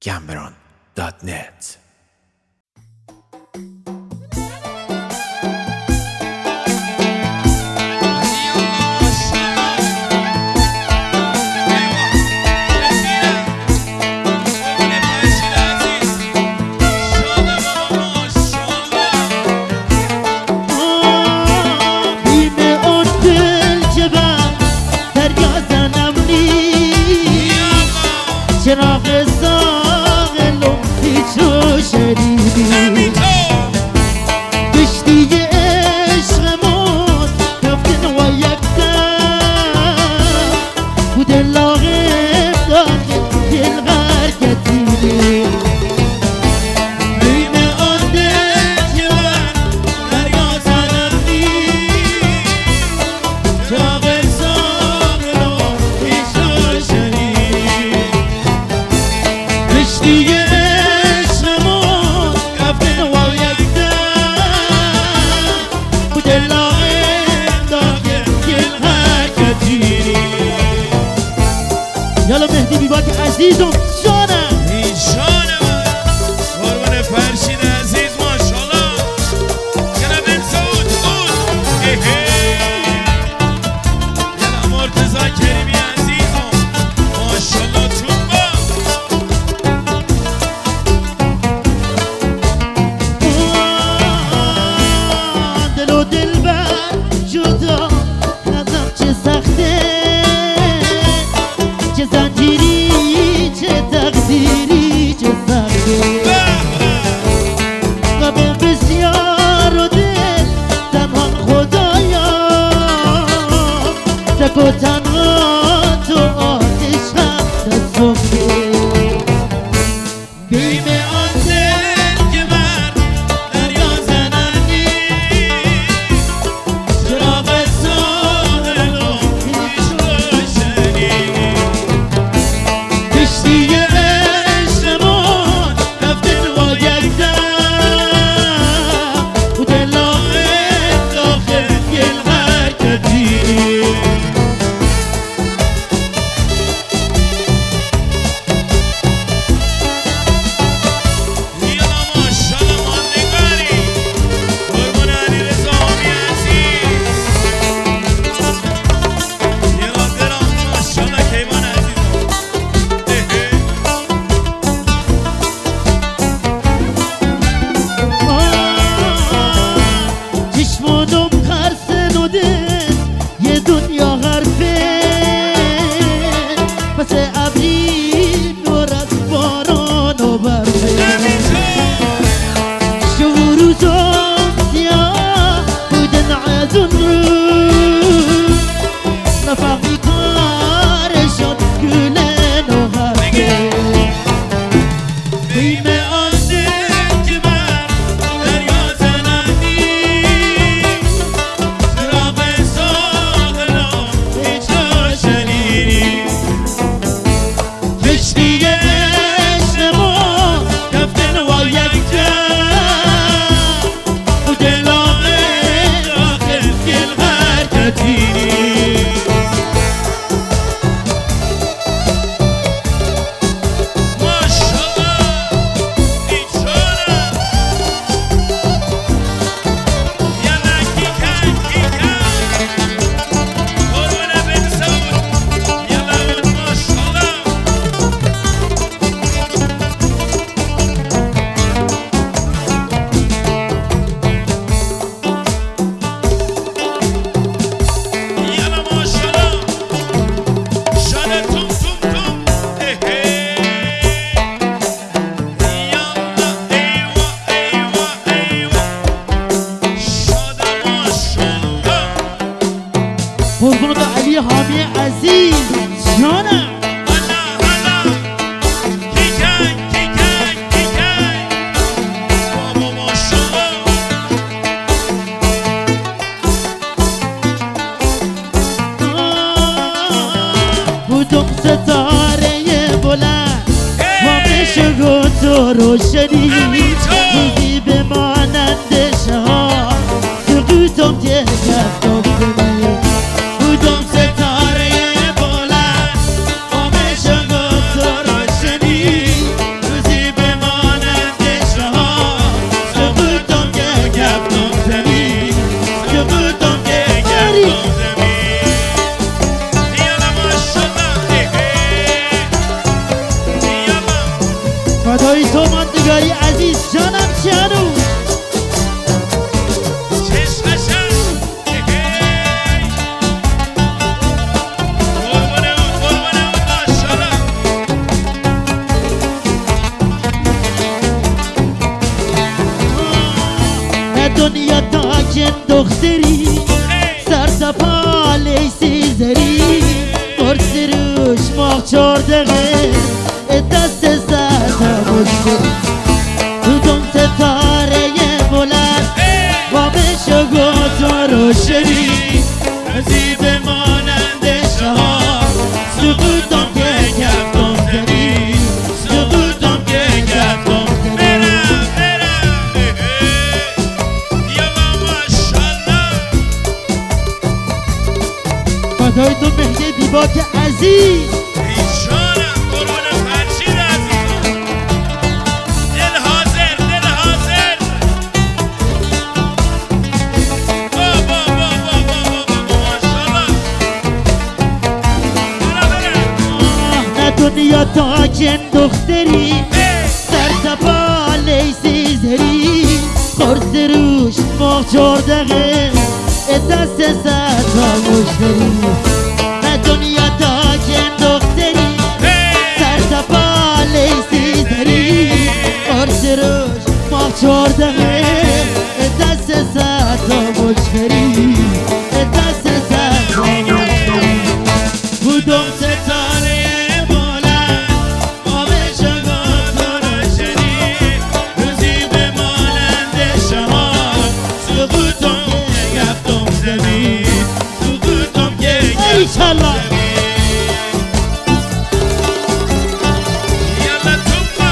gambron.net. چراغ ساغلم پیچو شدیدی کشتی عشقمون رفتن و یک دم بود لاغم داخل دل غرکتیدی بین آن دل که من دریا زنم چراغ ساغلم پیچو شدیدی کشتی عشقمون رفتن و یک دم بود لاغم داخل دل غرکتیدی یالا مهدی بیباک عزیزم جانم این جانم قربان فرشید عزیز ماشالله جناب سعود یالا مرتضی کریمی عزیزم ماشالله توبا دل و دلبر جدا نظم چه سخته چه زنجیری چه تقدیری چه سخته قبل بسیار و دل تنها خدایا تک و تنها تو آتش هم تصفه بیم آن دل که من دریا زننی چراغ ساغلم پیچو شدیدی کشتی عشقمون رفتن و یک دم بود لاغم داخل گل غرکتیدی یالا ماشالله ماندگاری قربان علیرضا آمی عزیز یالا درام ماشالله کیوان عزیزم چشمانم خرسن و دل یه دنیا غربه پس ابری نور از باران و برفه شو روزم سیاه بودن از اون روز نفهمی کارشان گلن و حرفه بیم آن دل که من دریا زننی چراغ ساغلم پیچو شدیدی کشتی عشقمون رفتن و یک دم بود لاغم داخل گل غرکتیدی ماشالله این جانم یالا کیکن قربان بن سعود یالا اون ماشالله یالا ماشالله شانه توم توم توم یالا ایوا ایوا ایوا شاده ماشالله قربونت علی حامی عزیز جانم هلا هلا کیکن بابا ماشالله بودم ستاره بلند وامش گو تو روشنی روزی به مانند شهاب سقوطم که کفتم کنی بودم ستاره بلند وامش گو تو روشنی فدای تو ماندگاری عزیز جانم جانو چشمشم قربونه اون ماشالله نه دنیا تاکن دختری سر سپا لیسی زری قرص روش ماه 4 دقیقه دست سر تا مشکل تو دم ستاره بلند با بشو گوتا روشنی رزیب مانند شهاب سقوطم که کفتم زنی سقوطم که کفتم برم یالا ماشالله فدای تو مهدی دیباک عزیز ایشانم قربون فرشید عزیزم دل حاضر بابا ماشالله نه دنیا تاکن دختری سر سپا لیسی زری قرص روش ماه 4 دقیقه دست سر تا مشتری نه دنیا تاکن دختری سر سپا لیسی زری قرص روش ماه 4 دقیقه دست سر تا مشتری دست سر تا مشتری بودم ستاره بلند آب شگاه تو روشنی روزی به مانند شهاب سقوطم که گفتم زمین سقوطم که گفتم زمین یالا تومبا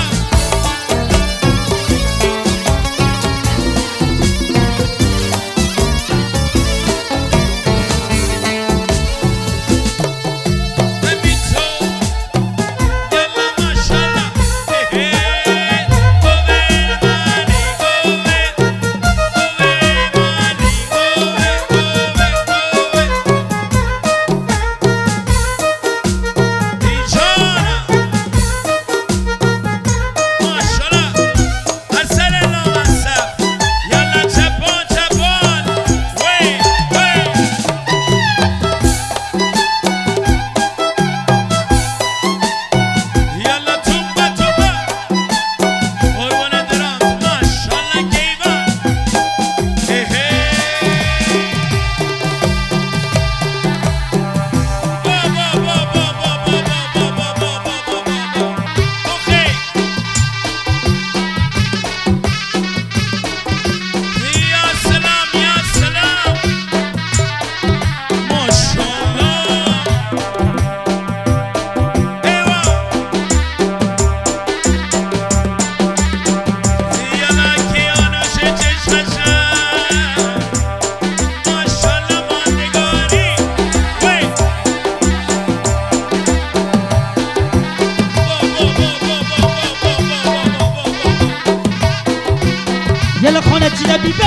يلا خانة جلبيبة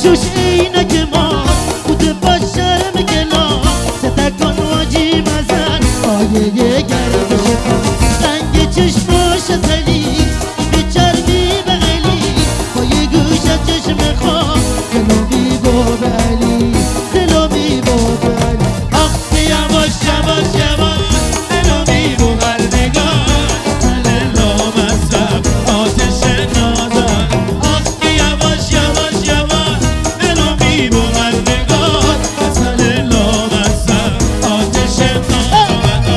شوش عینک ما بود با شرم گلا ستکن واجی مزن آیه گردش رنگ چشماش تلی به چرمی به علی پای گوش چشم خواه دلومی با به علی دلومی با به علی آخ یواش یواش یواش دلومی با هر نگاه سل لامصب آتش نازن آخ یواش یواش یواش دلومی با هر نگاه سل لامصب آتش نازن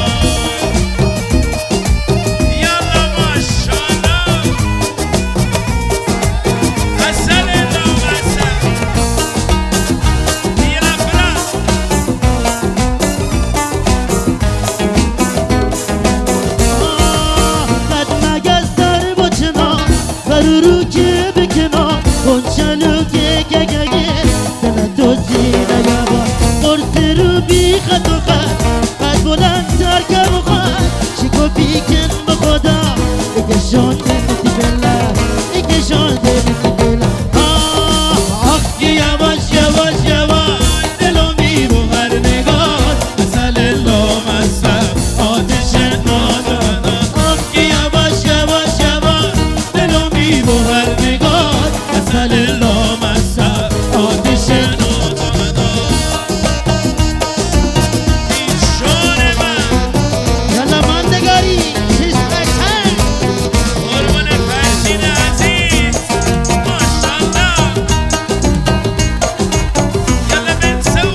یالا ماشاءالله اصل لامصب میرا فراس قد مگز در با چنان برو که بکنان اون چلو که گگگه دل تو سینه یابا قرص رو بی خط و خط قد بلند تر که بخواد شکو بیکن به خدا اگشان دلتی بله اگشان دلتی بله آخ یواش یواش یواش دلو میبو هر نگاه مثل لامصب آتش نادان آخ یواش یواش یواش دلو میبو هر نگاه مثل لامصب آتش نادان این شور من یالا ماندگاری چشمکن قربون فرشین عزیز ماشاءالله یالا بنسو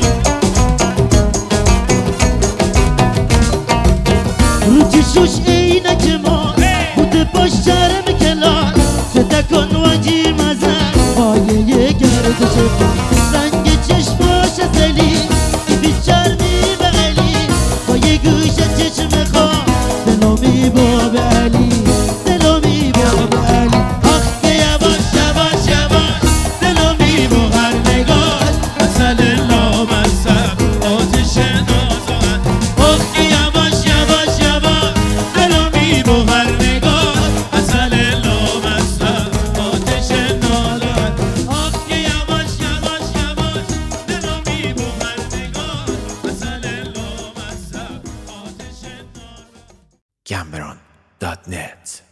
رو چشوش عینک ما بود با شرم کلان ستکن واجی مزن پایه گردش رنگ چشماش زلی بی چرمی به علی پای گوش چشم خواه دلومی با به علی دلومی با به علی آخ یواش یواش یواش دلومی با هر نگاه مثل لامصب آتش نازن آخ یواش یواش یواش دلومی با هر نگاه مثل لامصب آتش نازن آخ یواش یواش یواش دلومی با هر نگاه مثل لامصب آتش نازن Cameron.net